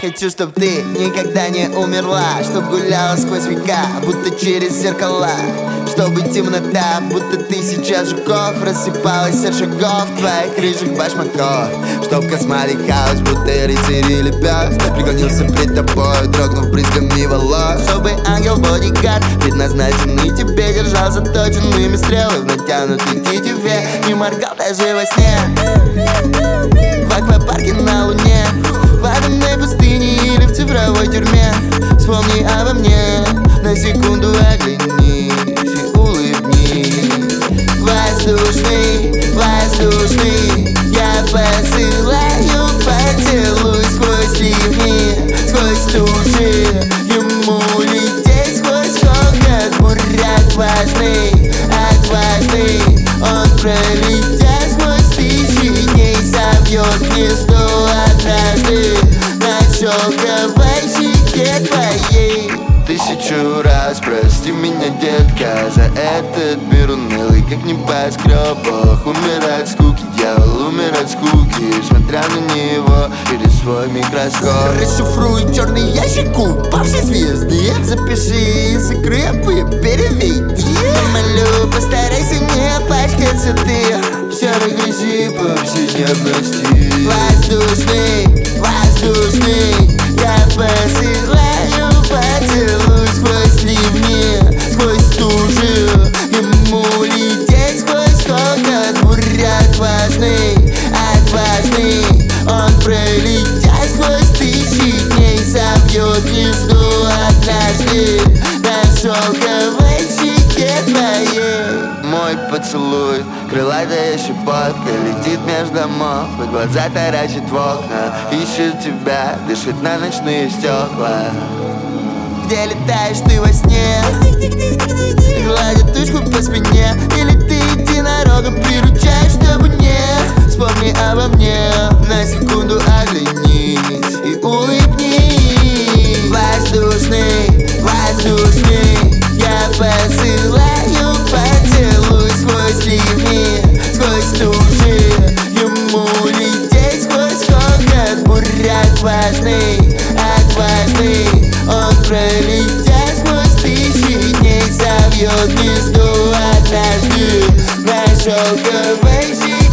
хочу, чтоб ты никогда не умерла, чтоб гуляла сквозь века, будто через зеркала, чтобы темнота, будто ты сейчас жуков, рассыпалась от шагов твоих рыжих башмаков, чтоб космали хаос, будто рыцарь или пес преклонился пред тобой, дрогнув брызгами волос, чтобы ангел-бодигард, предназначенный тебе, держал заточенными стрелы в натянутой тетиве, не моргал даже во сне. В аквапарке на луне, в атомной пустыне или в цифровой тюрьме. Вспомни обо мне, на секунду оглянись и улыбнись. Воздушный, воздушный, я посылаю поцелуй сквозь ливни, сквозь туши. Ему лететь сквозь холод, бурят важный, отважный. Он пролетя сквозь тысячи дней собьет гнездо однажды на шелковой щеке твоей. Тысячу раз прости меня, детка, за этот мир унылый, как небоскребах. Умер от скуки, дьявол умер от скуки, смотря на него через свой микроскоп. Расшифруй черный ящик упавшей звезды, запиши из скрепы, переведи. Молю, постарайся не пачкаться ты в серой грязи повседневности. Воздушный, воздушный, я посылаю поцелуй сквозь ливни, сквозь туши. Ему лететь сквозь холод, бурят важный, отважный. Он пролетя сквозь тысячи дней собьет гнездо однажды на шелковой щеке твоей. Мой поцелуй, крылатая щепотка, летит между домов, и глаза таращит в окна, ищет тебя, дышит на ночные стекла. Где летаешь ты во сне? Гладит тучку по спине, или ты единорога приручаешь, чтобы не вспомни обо мне, на секунду оглянись и улыбнись. Воздушный, воздушный, я посылаю поцелуй сквозь ливни, сквозь туши. Ему лететь сквозь холод, бурят важный, отважный. Он пролетя сквозь тысячи дней собьет гнездо однажды на шелковой щеке.